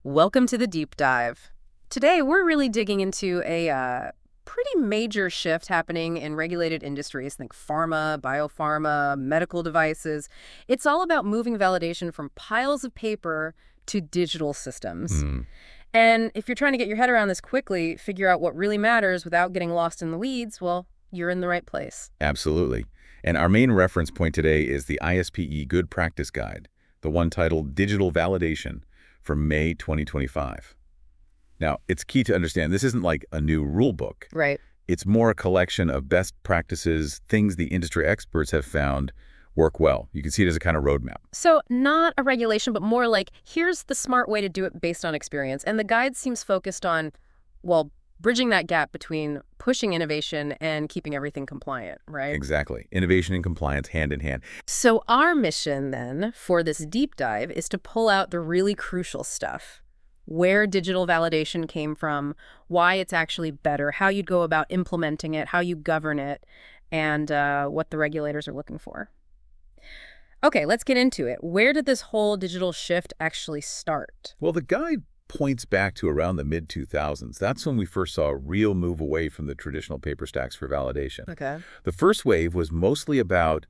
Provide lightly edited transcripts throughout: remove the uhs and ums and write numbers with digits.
Welcome to the deep dive. Today, we're really digging into a pretty major shift happening in regulated industries. Think pharma, biopharma, medical devices. It's all about moving validation from piles of paper to digital systems. Mm, And if you're trying to get your head around this quickly, figure out what really matters without getting lost in the weeds, well, you're in the right place. absolutely. And our main reference point today is the ISPE Good Practice Guide, the one titled Digital Validation from May 2025. Now, it's key to understand this isn't like a new rule book. Right. It's more a collection of best practices, things the industry experts have found work well. You can see it as a kind of roadmap. So not a regulation, but more like, here's the smart way to do it based on experience. And the guide seems focused on, well, bridging that gap between pushing innovation and keeping everything compliant, right? Exactly. Innovation and compliance hand in hand. So our mission then for this deep dive is to pull out the really crucial stuff. Where digital validation came from, why it's actually better, how you'd go about implementing it, how you govern it, and what the regulators are looking for. Okay, let's get into it. Where did this whole digital shift actually start? Well, the guide points back to around the mid-2000s. That's when we first saw a real move away from the traditional paper stacks for validation. Okay. The first wave was mostly about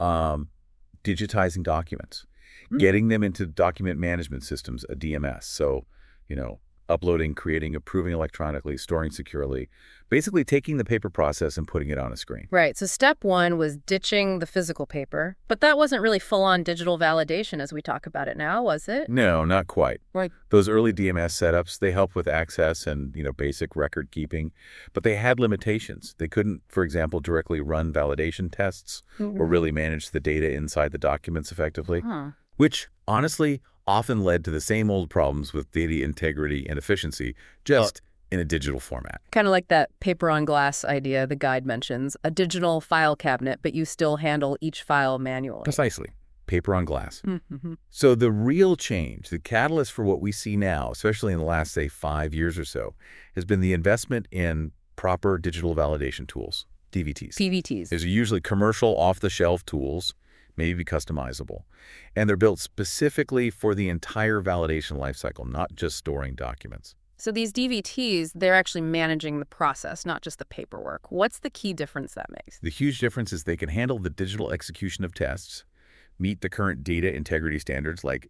digitizing documents, getting them into document management systems, a DMS. So, uploading, creating, approving electronically, storing securely, basically taking the paper process and putting it on a screen. Right, so step one was ditching the physical paper, but that wasn't really full-on digital validation as we talk about it now, was it? No, not quite. Right. Those early DMS setups, they help with access and, basic record keeping, but they had limitations. They couldn't, for example, directly run validation tests or really manage the data inside the documents effectively, Huh. which honestly often led to the same old problems with data integrity and efficiency, just in a digital format. Kind of like that paper on glass idea the guide mentions, a digital file cabinet, but you still handle each file manually. Precisely. Paper on glass. Mm-hmm. So the real change, the catalyst for what we see now, especially in the last, say, 5 years or so, has been the investment in proper digital validation tools, DVTs. PVTs. These are usually commercial, off-the-shelf tools, maybe customizable, and they're built specifically for the entire validation lifecycle, not just storing documents. So these DVTs, they're actually managing the process, not just the paperwork. What's the key difference that makes? The huge difference is they can handle the digital execution of tests, meet the current data integrity standards like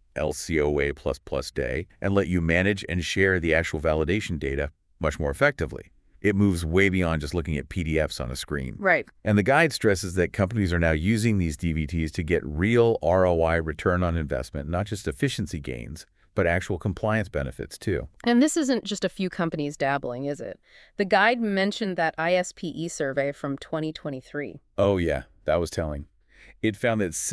LCOA++ day, and let you manage and share the actual validation data much more effectively. It moves way beyond just looking at PDFs on a screen. Right. And the guide stresses that companies are now using these DVTs to get real ROI, return on investment, not just efficiency gains, but actual compliance benefits too. And this isn't just a few companies dabbling, is it? The guide mentioned that ISPE survey from 2023. Oh yeah, that was telling. It found that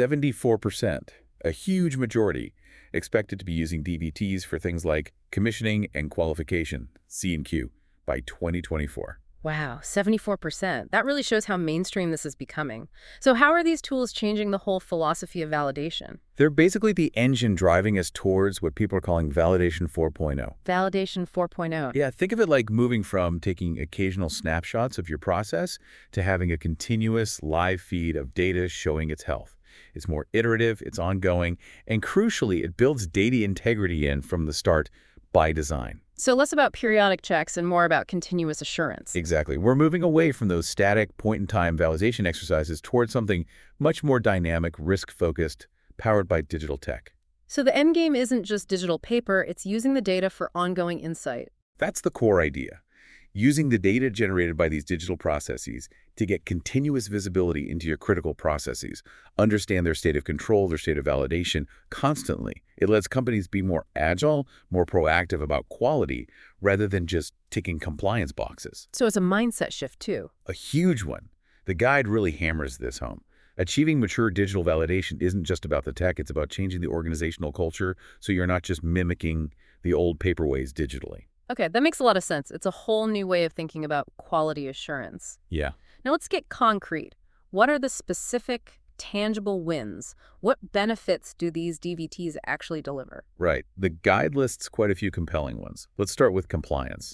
74%, a huge majority, expected to be using DVTs for things like commissioning and qualification, C&Q, by 2024. Wow, 74%. That really shows how mainstream this is becoming. So how are these tools changing the whole philosophy of validation? They're basically the engine driving us towards what people are calling Validation 4.0. Validation 4.0. Yeah, think of it like moving from taking occasional snapshots of your process to having a continuous live feed of data showing its health. It's more iterative, it's ongoing, and crucially, it builds data integrity in from the start by design. So less about periodic checks and more about continuous assurance. Exactly. We're moving away from those static point-in-time validation exercises towards something much more dynamic, risk-focused, powered by digital tech. So the end game isn't just digital paper, it's using the data for ongoing insight. That's the core idea. Using the data generated by these digital processes to get continuous visibility into your critical processes, understand their state of control, their state of validation constantly. It lets companies be more agile, more proactive about quality, rather than just ticking compliance boxes. So it's a mindset shift too. A huge one. The guide really hammers this home. Achieving mature digital validation isn't just about the tech, it's about changing the organizational culture so you're not just mimicking the old paper ways digitally. Okay, that makes a lot of sense. It's a whole new way of thinking about quality assurance. Yeah. Now let's get concrete. What are the specific, tangible wins? What benefits do these DVTs actually deliver? Right. The guide lists quite a few compelling ones. Let's start with compliance.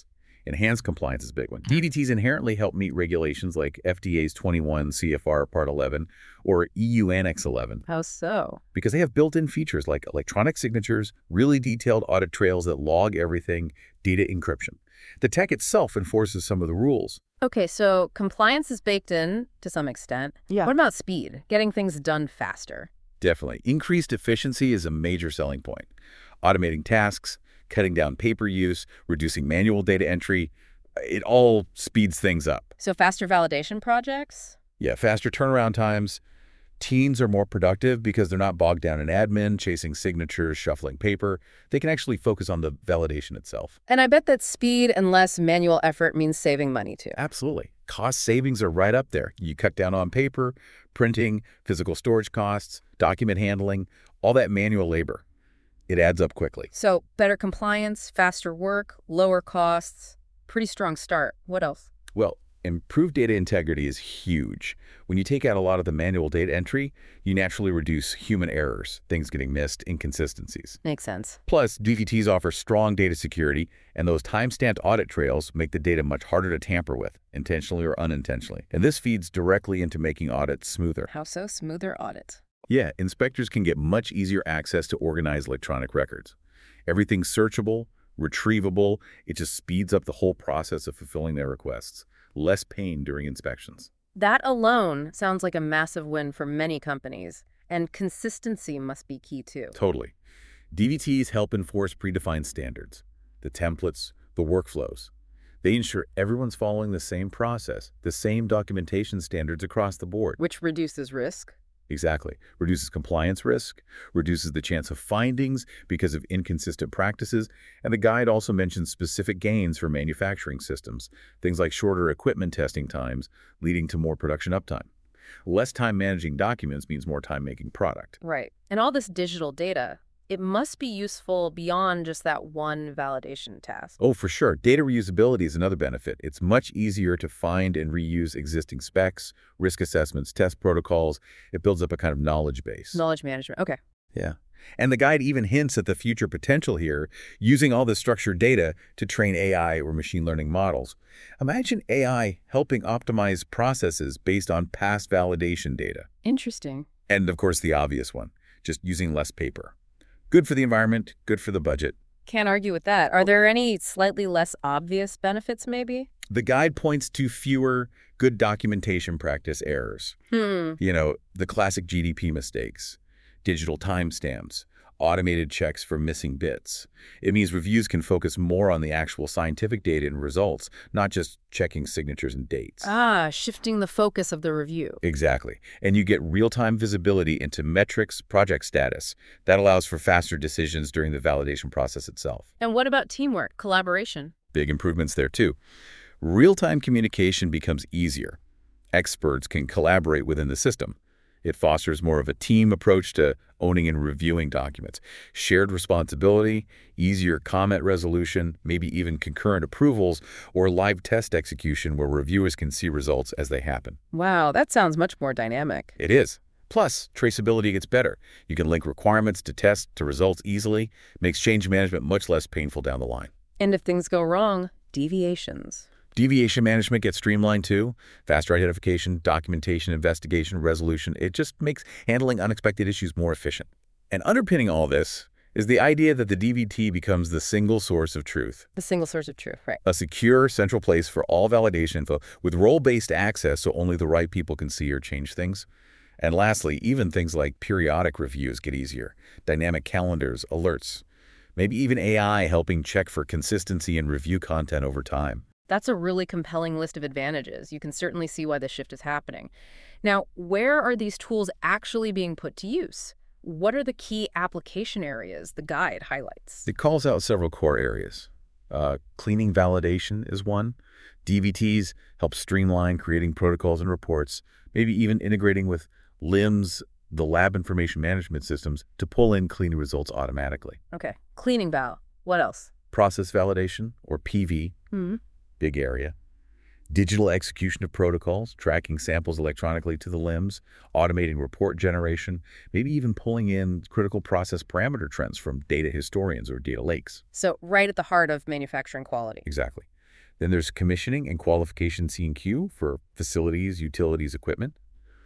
Enhanced compliance is a big one. DVTs inherently help meet regulations like FDA's 21 CFR Part 11 or EU Annex 11 How so? because they have built-in features like electronic signatures, really detailed audit trails that log everything, data encryption. The tech itself enforces some of the rules. Okay, so compliance is baked in to some extent. Yeah. What about speed? Getting things done faster? Definitely. Increased efficiency is a major selling point. Automating tasks, cutting down paper use, reducing manual data entry, it all speeds things up. So faster validation projects? Yeah, faster turnaround times. Teens are more productive because they're not bogged down in admin, chasing signatures, shuffling paper. They can actually focus on the validation itself. And I bet that speed and less manual effort means saving money too. Absolutely. Cost savings are right up there. You cut down on paper, printing, physical storage costs, document handling, all that manual labor. It adds up quickly. So better compliance, faster work, lower costs. Pretty strong start. What else? Well, improved data integrity is huge. When you take out a lot of the manual data entry, you naturally reduce human errors, things getting missed, inconsistencies. Makes sense. Plus, DVTs offer strong data security, and those time-stamped audit trails make the data much harder to tamper with, intentionally or unintentionally. And this feeds directly into making audits smoother. How so? Smoother audit. Yeah, inspectors can get much easier access to organized electronic records. Everything's searchable, retrievable. It just speeds up the whole process of fulfilling their requests. Less pain during inspections. That alone sounds like a massive win for many companies. And consistency must be key too. Totally. DVTs help enforce predefined standards, the templates, the workflows. They ensure everyone's following the same process, the same documentation standards across the board. Which reduces risk. Exactly. Reduces compliance risk, reduces the chance of findings because of inconsistent practices, and the guide also mentions specific gains for manufacturing systems, things like shorter equipment testing times, leading to more production uptime. Less time managing documents means more time making product. Right. And all this digital data, it must be useful beyond just that one validation task. Oh, for sure. Data reusability is another benefit. It's much easier to find and reuse existing specs, risk assessments, test protocols. It builds up a kind of knowledge base. Knowledge management. Okay. Yeah. And the guide even hints at the future potential here, using all this structured data to train AI or machine learning models. Imagine AI helping optimize processes based on past validation data. Interesting. And of course, the obvious one, just using less paper. Good for the environment, good for the budget. Can't argue with that. Are there any slightly less obvious benefits, maybe? The guide points to fewer good documentation practice errors. You know, the classic GDP mistakes, digital timestamps, automated checks for missing bits. It means reviews can focus more on the actual scientific data and results, not just checking signatures and dates. Shifting the focus of the review. Exactly. And you get real-time visibility into metrics, project status. That allows for faster decisions during the validation process itself. And what about teamwork, collaboration? Big improvements there, too. Real-time communication becomes easier. Experts can collaborate within the system. It fosters more of a team approach to owning and reviewing documents. Shared responsibility, easier comment resolution, maybe even concurrent approvals, or live test execution where reviewers can see results as they happen. Wow, that sounds much more dynamic. It is. Plus, traceability gets better. You can link requirements to tests to results easily, makes change management much less painful down the line. And if things go wrong, deviations. Deviation management gets streamlined too. Faster identification, documentation, investigation, resolution. It just makes handling unexpected issues more efficient. And underpinning all this is the idea that the DVT becomes the single source of truth. The single source of truth, right. A secure central place for all validation info with role-based access so only the right people can see or change things. And lastly, even things like periodic reviews get easier. Dynamic calendars, alerts. Maybe even AI helping check for consistency and review content over time. That's a really compelling list of advantages. You can certainly see why the shift is happening. Now, where are these tools actually being put to use? What are the key application areas the guide highlights? It calls out several core areas. Cleaning validation is one. DVTs help streamline creating protocols and reports, maybe even integrating with LIMS, the lab information management systems, to pull in clean results automatically. Okay, cleaning val. What else? Process validation, or PV. Big area. Digital execution of protocols, tracking samples electronically to the LIMS, automating report generation, maybe even pulling in critical process parameter trends from data historians or data lakes. So right at the heart of manufacturing quality. Exactly. Then there's commissioning and qualification C&Q for facilities, utilities, equipment.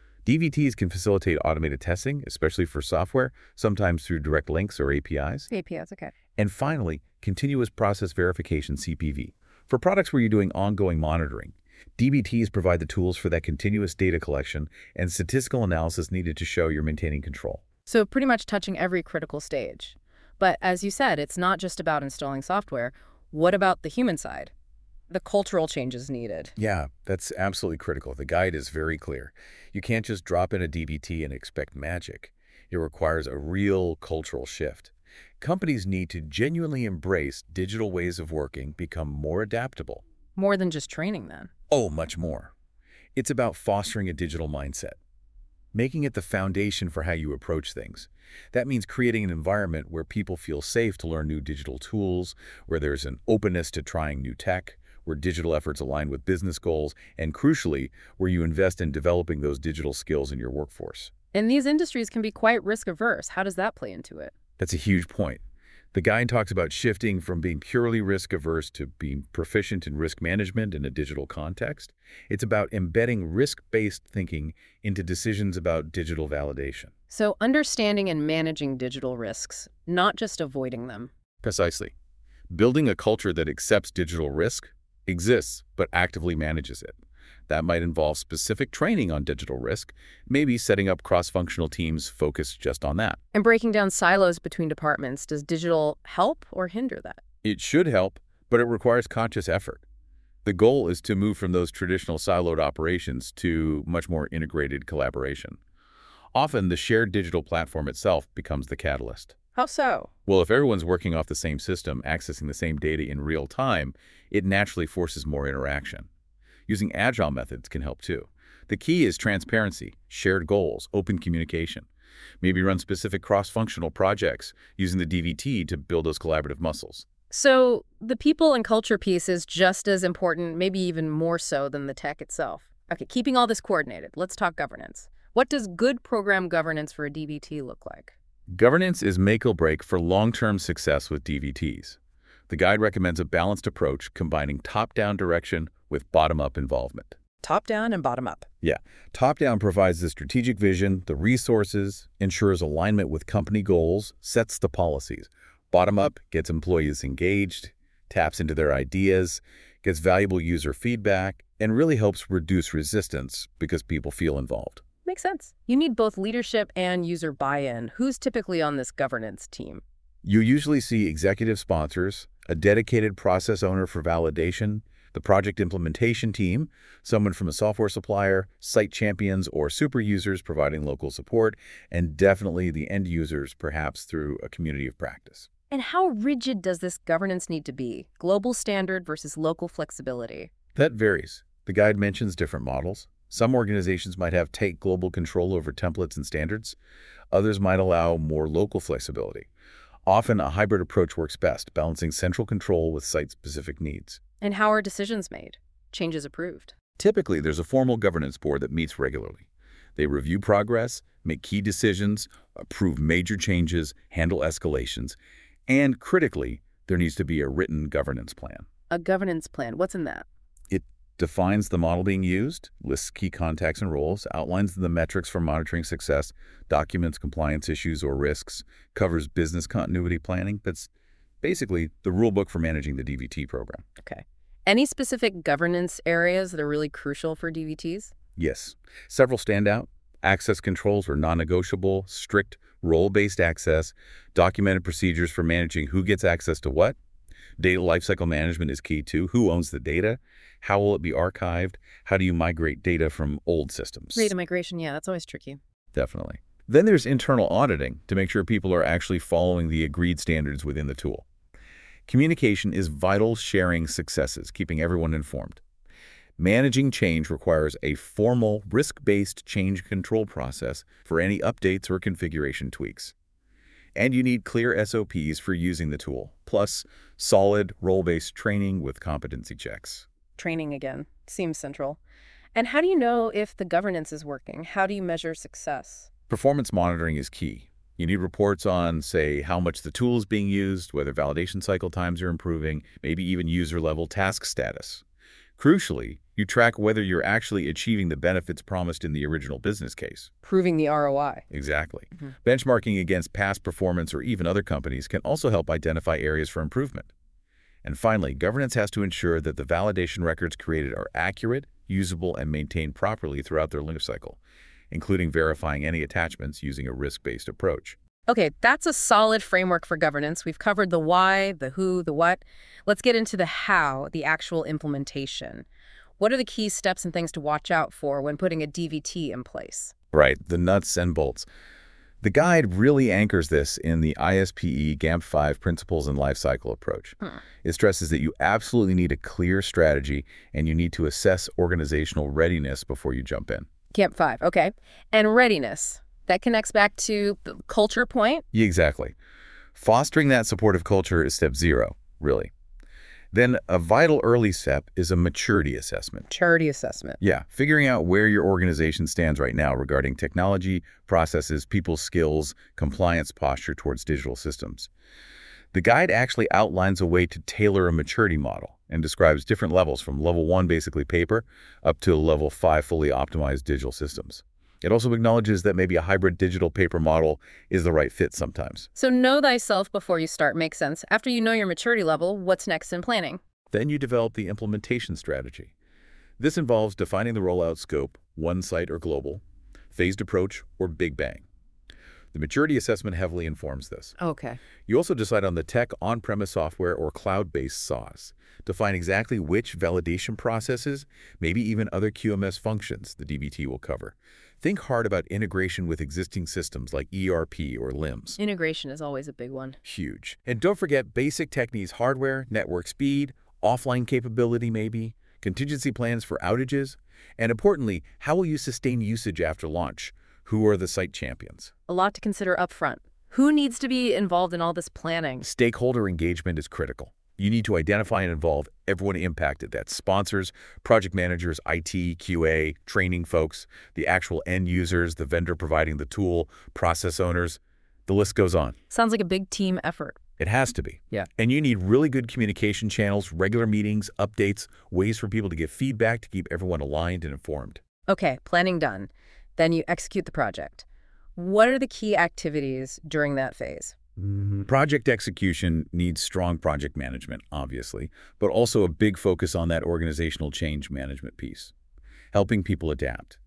DVTs can facilitate automated testing, especially for software, sometimes through direct links or APIs. APIs, okay. And finally, continuous process verification, CPV. For products where you're doing ongoing monitoring, DBTs provide the tools for that continuous data collection and statistical analysis needed to show you're maintaining control. So pretty much touching every critical stage. But as you said, it's not just about installing software. What about the human side? The cultural changes needed. Yeah, that's absolutely critical. The guide is very clear. You can't just drop in a DBT and expect magic. It requires a real cultural shift. Companies need to genuinely embrace digital ways of working, become more adaptable. More than just training, then. Oh, much more. It's about fostering a digital mindset, making it the foundation for how you approach things. That means creating an environment where people feel safe to learn new digital tools, where there's an openness to trying new tech, where digital efforts align with business goals, and crucially, where you invest in developing those digital skills in your workforce. And these industries can be quite risk-averse. How does that play into it? That's a huge point. The guide talks about shifting from being purely risk-averse to being proficient in risk management in a digital context. It's about embedding risk-based thinking into decisions about digital validation. So understanding and managing digital risks, not just avoiding them. Precisely. Building a culture that accepts digital risk, exists, but actively manages it. That might involve specific training on digital risk, maybe setting up cross-functional teams focused just on that. And breaking down silos between departments, does digital help or hinder that? It should help, but it requires conscious effort. The goal is to move from those traditional siloed operations to much more integrated collaboration. Often, the shared digital platform itself becomes the catalyst. How so? Well, if everyone's working off the same system, accessing the same data in real time, it naturally forces more interaction. Using agile methods can help too. The key is transparency, shared goals, open communication. Maybe run specific cross-functional projects using the DVT to build those collaborative muscles. So the people and culture piece is just as important, maybe even more so than the tech itself. Okay, keeping all this coordinated, let's talk governance. What does good program governance for a DVT look like? Governance is make or break for long-term success with DVTs. The guide recommends a balanced approach combining top-down direction with bottom-up involvement. Top-down and bottom-up. Yeah. Top-down provides the strategic vision, the resources, ensures alignment with company goals, sets the policies. Bottom-up gets employees engaged, taps into their ideas, gets valuable user feedback, and really helps reduce resistance because people feel involved. Makes sense. You need both leadership and user buy-in. Who's typically on this governance team? You usually see executive sponsors, a dedicated process owner for validation, the project implementation team, someone from a software supplier, site champions or super users providing local support, and definitely the end users, perhaps through a community of practice. And how rigid does this governance need to be? Global standard versus local flexibility? That varies. The guide mentions different models. Some organizations might have tight global control over templates and standards. Others might allow more local flexibility. Often, a hybrid approach works best, balancing central control with site-specific needs. And how are decisions made? Changes approved? Typically, there's a formal governance board that meets regularly. They review progress, make key decisions, approve major changes, handle escalations, and critically, there needs to be a written governance plan. A governance plan, what's in that? It defines the model being used, lists key contacts and roles, outlines the metrics for monitoring success, documents compliance issues or risks, covers business continuity planning. That's basically the rule book for managing the DVT program. Okay. Any specific governance areas that are really crucial for DVTs? Yes. Several stand out. Access controls are non-negotiable, strict role-based access, documented procedures for managing who gets access to what. Data lifecycle management is key too. Who owns the data? How will it be archived? How do you migrate data from old systems? Data migration, yeah, that's always tricky. Definitely. Then there's internal auditing to make sure people are actually following the agreed standards within the tool. Communication is vital, sharing successes, keeping everyone informed. Managing change requires a formal, risk-based change control process for any updates or configuration tweaks. And you need clear SOPs for using the tool, plus solid, role-based training with competency checks. Training again, seems central. And how do you know if the governance is working? How do you measure success? Performance monitoring is key. You need reports on, say, how much the tool is being used, whether validation cycle times are improving, maybe even user-level task status. Crucially, you track whether you're actually achieving the benefits promised in the original business case. Proving the ROI. Exactly. Benchmarking against past performance or even other companies can also help identify areas for improvement. And finally, governance has to ensure that the validation records created are accurate, usable, and maintained properly throughout their life cycle, including verifying any attachments using a risk-based approach. Okay, that's a solid framework for governance. We've covered the why, the who, the what. Let's get into the how, the actual implementation. What are the key steps and things to watch out for when putting a DVT in place? Right, the nuts and bolts. The guide really anchors this in the ISPE GAMP5 Principles and Lifecycle approach. It stresses that you absolutely need a clear strategy and you need to assess organizational readiness before you jump in. GAMP 5, okay. And readiness. That connects back to the culture point? Yeah, exactly. Fostering that supportive culture is step 0, really. Then a vital early step is a maturity assessment. Maturity assessment. Yeah, figuring out where your organization stands right now regarding technology, processes, people's skills, compliance posture towards digital systems. The guide actually outlines a way to tailor a maturity model and describes different levels from level 1, basically paper, up to level 5, fully optimized digital systems. It also acknowledges that maybe a hybrid digital paper model is the right fit sometimes. So know thyself before you start makes sense. After you know your maturity level, what's next in planning? Then you develop the implementation strategy. This involves defining the rollout scope, one site or global, phased approach, or big bang. The maturity assessment heavily informs this. Okay. You also decide on the tech, on-premise software, or cloud-based SaaS. Define exactly which validation processes, maybe even other QMS functions the DVT will cover. Think hard about integration with existing systems like ERP or LIMS. Integration is always a big one. Huge. And don't forget basic tech needs: hardware, network speed, offline capability maybe, contingency plans for outages, and importantly, how will you sustain usage after launch? Who are the site champions? A lot to consider upfront. Who needs to be involved in all this planning? Stakeholder engagement is critical. You need to identify and involve everyone impacted. That's sponsors, project managers, IT, QA, training folks, the actual end users, the vendor providing the tool, process owners. The list goes on. Sounds like a big team effort. It has to be. Yeah. And you need really good communication channels, regular meetings, updates, ways for people to give feedback to keep everyone aligned and informed. Okay, planning done. Then you execute the project. What are the key activities during that phase? Project execution needs strong project management, obviously, but also a big focus on that organizational change management piece, helping people adapt.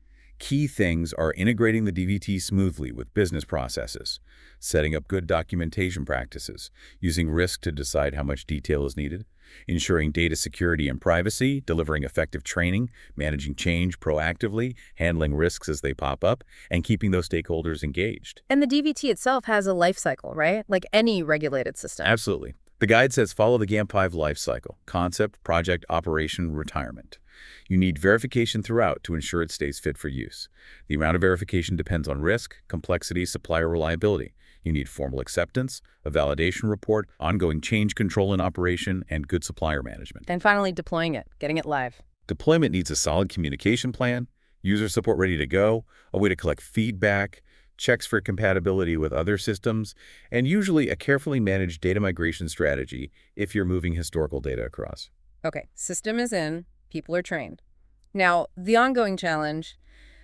Key things are integrating the DVT smoothly with business processes, setting up good documentation practices, using risk to decide how much detail is needed, ensuring data security and privacy, delivering effective training, managing change proactively, handling risks as they pop up, and keeping those stakeholders engaged. And the DVT itself has a life cycle, right? Like any regulated system. Absolutely. The guide says follow the GAMP5 life cycle: concept, project, operation, retirement. You need verification throughout to ensure it stays fit for use. The amount of verification depends on risk, complexity, supplier reliability. You need formal acceptance, a validation report, ongoing change control in operation, and good supplier management. Then finally deploying it, getting it live. Deployment needs a solid communication plan, user support ready to go, a way to collect feedback, checks for compatibility with other systems, and usually a carefully managed data migration strategy if you're moving historical data across. Okay, system is in, people are trained. Now, the ongoing challenge,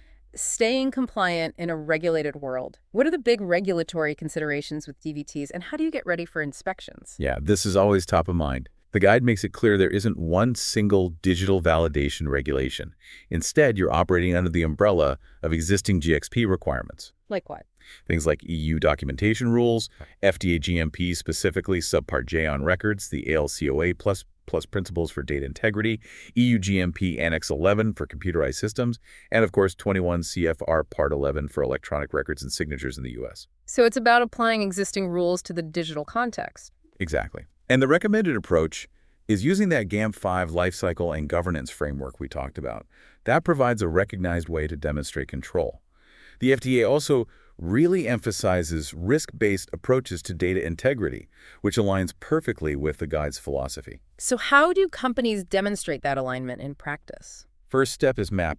staying compliant in a regulated world. What are the big regulatory considerations with DVTs, and how do you get ready for inspections? Yeah, this is always top of mind. The guide makes it clear there isn't one single digital validation regulation. Instead, you're operating under the umbrella of existing GXP requirements. Like what? Things like EU documentation rules, FDA GMP, specifically Subpart J on records, the ALCOA plus principles for data integrity, EU GMP Annex 11 for computerized systems, and of course 21 CFR Part 11 for electronic records and signatures in the US. So it's about applying existing rules to the digital context. Exactly. And the recommended approach is using that GAMP5 lifecycle and governance framework we talked about. That provides a recognized way to demonstrate control. The FDA also really emphasizes risk-based approaches to data integrity, which aligns perfectly with the guide's philosophy. So how do companies demonstrate that alignment in practice? First step is mapping.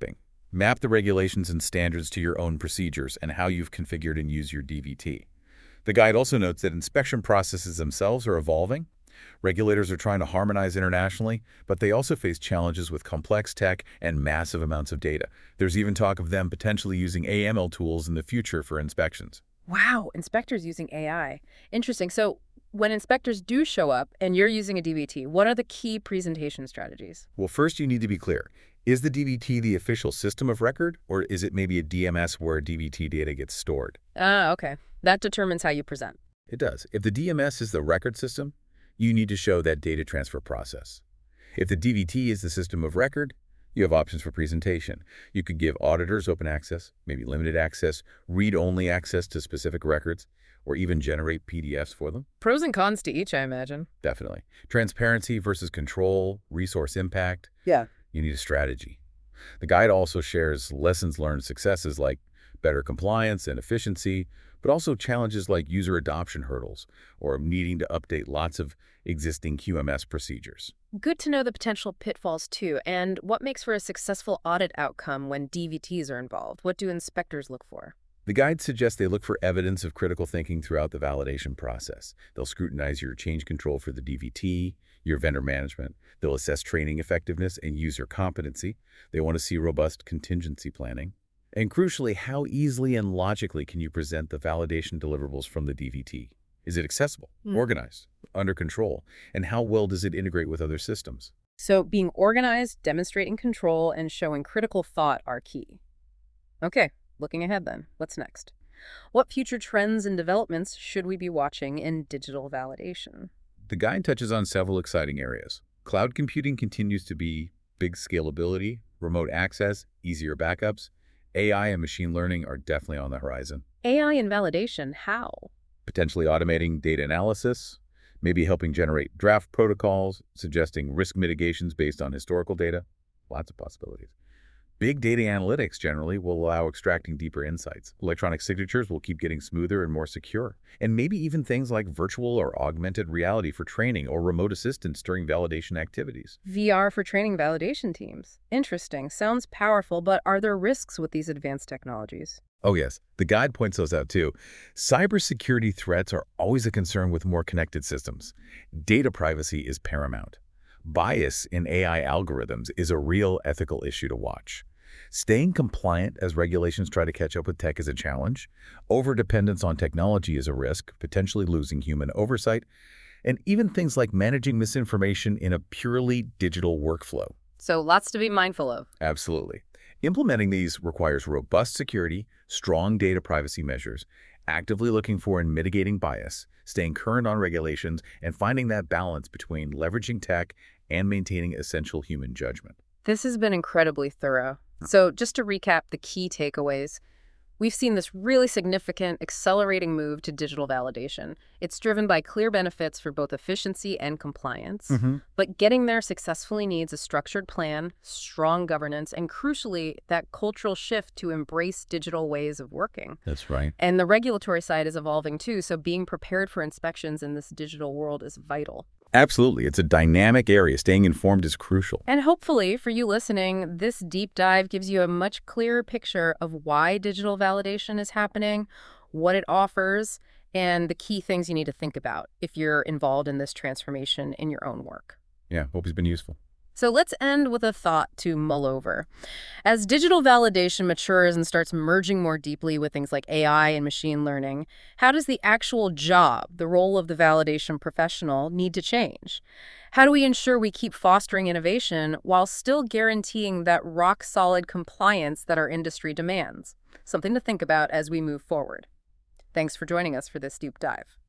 Map the regulations and standards to your own procedures and how you've configured and used your DVT. The guide also notes that inspection processes themselves are evolving. Regulators are trying to harmonize internationally, but they also face challenges with complex tech and massive amounts of data. There's even talk of them potentially using AML tools in the future for inspections. Wow, inspectors using AI. Interesting. So when inspectors do show up and you're using a DVT, what are the key presentation strategies? Well, first you need to be clear. Is the DVT the official system of record, or is it maybe a DMS where DVT data gets stored? Ah, okay. That determines how you present. It does. If the DMS is the record system, you need to show that data transfer process. If the DVT is the system of record, you have options for presentation. You could give auditors open access, maybe limited access, read-only access to specific records, or even generate PDFs for them. Pros and cons to each, I imagine. Definitely. Transparency versus control, resource impact. Yeah. You need a strategy. The guide also shares lessons learned successes like better compliance and efficiency, but also challenges like user adoption hurdles or needing to update lots of existing QMS procedures. Good to know the potential pitfalls, too. And what makes for a successful audit outcome when DVTs are involved? What do inspectors look for? The guide suggests they look for evidence of critical thinking throughout the validation process. They'll scrutinize your change control for the DVT, your vendor management. They'll assess training effectiveness and user competency. They want to see robust contingency planning. And crucially, how easily and logically can you present the validation deliverables from the DVT? Is it accessible, organized, under control? And how well does it integrate with other systems? So being organized, demonstrating control, and showing critical thought are key. Okay, looking ahead then, what's next? What future trends and developments should we be watching in digital validation? The guide touches on several exciting areas. Cloud computing continues to be big scalability, remote access, easier backups. AI and machine learning are definitely on the horizon. AI and validation, how? Potentially automating data analysis, maybe helping generate draft protocols, suggesting risk mitigations based on historical data. Lots of possibilities. Big data analytics generally will allow extracting deeper insights. Electronic signatures will keep getting smoother and more secure. And maybe even things like virtual or augmented reality for training or remote assistance during validation activities. VR for training validation teams. Interesting. Sounds powerful, but are there risks with these advanced technologies? Oh yes, the guide points those out too. Cybersecurity threats are always a concern with more connected systems. Data privacy is paramount. Bias in AI algorithms is a real ethical issue to watch. Staying compliant as regulations try to catch up with tech is a challenge. Overdependence on technology is a risk, potentially losing human oversight. And even things like managing misinformation in a purely digital workflow. So lots to be mindful of. Absolutely. Implementing these requires robust security, strong data privacy measures, actively looking for and mitigating bias, staying current on regulations, and finding that balance between leveraging tech and maintaining essential human judgment. This has been incredibly thorough. So just to recap the key takeaways, we've seen this really significant accelerating move to digital validation. It's driven by clear benefits for both efficiency and compliance. But getting there successfully needs a structured plan, strong governance, and crucially, that cultural shift to embrace digital ways of working. That's right. And the regulatory side is evolving too, so being prepared for inspections in this digital world is vital. Absolutely. It's a dynamic area. Staying informed is crucial. And hopefully, for you listening, this deep dive gives you a much clearer picture of why digital validation is happening, what it offers, and the key things you need to think about if you're involved in this transformation in your own work. Yeah, hope it's been useful. So let's end with a thought to mull over. As digital validation matures and starts merging more deeply with things like AI and machine learning, how does the actual job, the role of the validation professional, need to change? How do we ensure we keep fostering innovation while still guaranteeing that rock-solid compliance that our industry demands? Something to think about as we move forward. Thanks for joining us for this deep dive.